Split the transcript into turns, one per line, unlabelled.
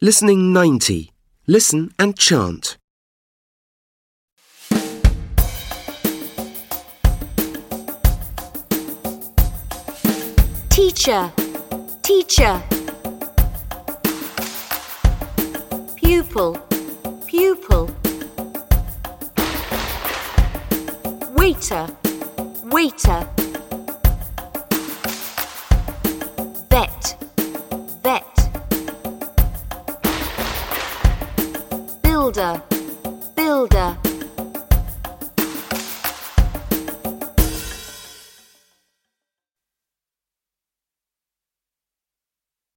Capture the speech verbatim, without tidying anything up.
Listening ninety. Listen and chant.
Teacher, teacher. Pupil, pupil. Waiter, waiter. Bet, bet. Builder, builder.